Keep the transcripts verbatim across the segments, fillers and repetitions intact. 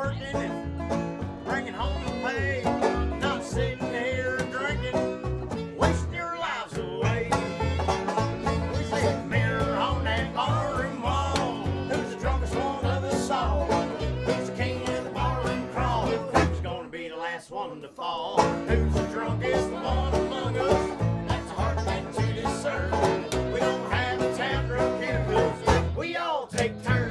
working and bringing home the pay, not sitting here drinking, wasting your lives away. We say mirror on that barroom wall, who's the drunkest one of us all? Who's the king of the barroom crawl? Who's gonna be the last one to fall? Who's the drunkest one among us? That's a hard thing to discern. We don't have a town drunk here 'cause we all take turns.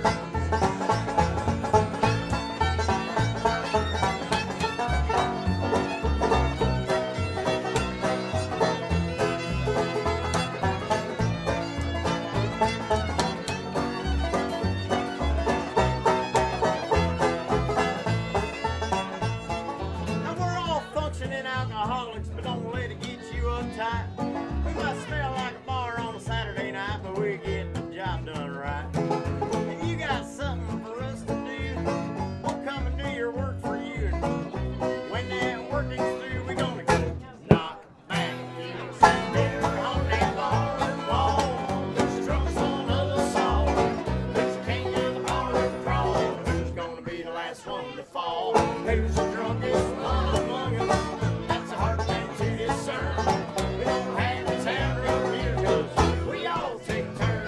Now we're all functioning alcoholics, but don't let it get you uptight. We might smell like a bar on a Saturday night, but we're getting the job done right. If you got something for us to do, we'll come and do your work for you. And when that working's through, we're gonna go knock back. There on that barroom wall, who's the drunkest one of us all? Who's the king of the barroom crawl? Who's gonna be the last one to fall? Who's the drunkest one among us? That's a hard thing to discern. We don't have a town around here 'cause we all take turns.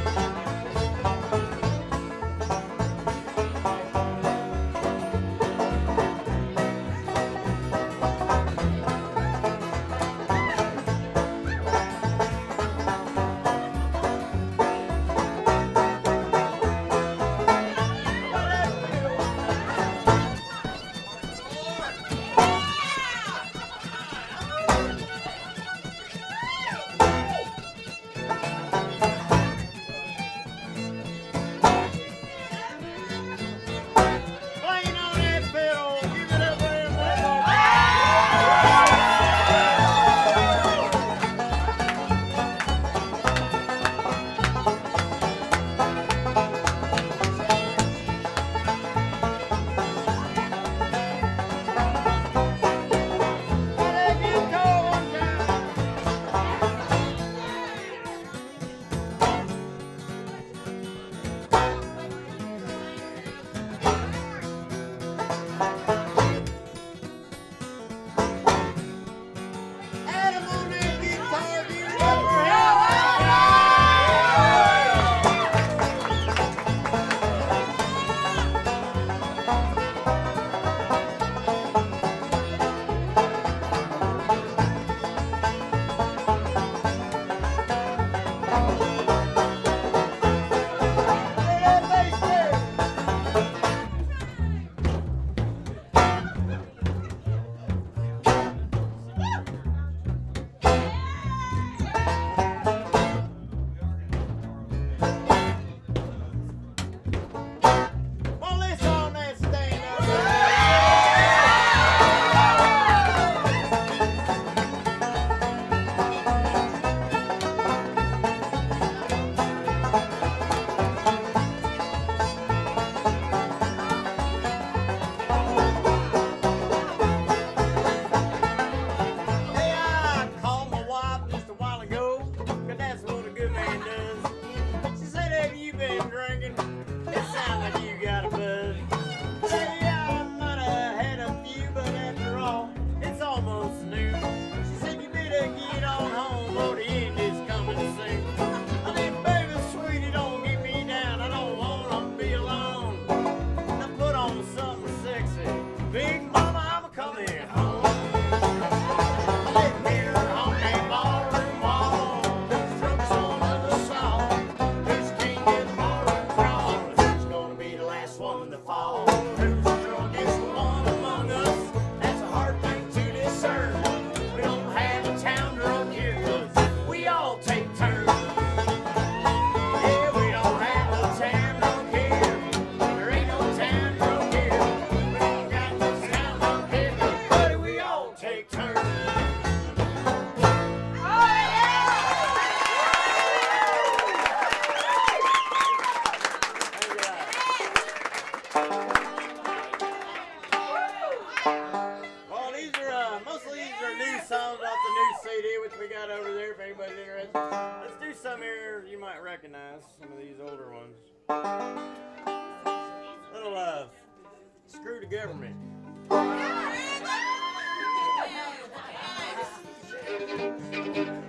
Playing on that fiddle, give it up for him one more time. Play that guitar one time. Adam on that guitar, give it up for Play that bass there. Well, let's on that stand up. Hey, I called my wife just a while ago, 'cause that's what a good man does. She said, have you been drinking? It sounds like you got a buzz. Hey, I might have had a few, but after all, it's almost noon. She said, you better get on home, or the end is coming soon. I said, baby, sweetie, don't get me down. I don't want to be alone. Now put on something sexy. Big mama, I'm coming home. Let mirror on that barroom wall. Who's the drunkest one of us all? Who's the king of the barroom crawl? Who's gonna be the last one to fall? Who's the drunkest one among us? That's a hard thing to discern. We don't have a town drunk here 'cause we all take turns. Yeah, we don't have a town drunk here. There ain't no town drunk here. We don't got no town drunk here 'cause, buddy, we all take turns. Well, these are uh, mostly these are new songs off the new C D, which we got over there if anybody's interested. Let's do some here you might recognize, some of these older ones. Little uh, Screw the government. Yes.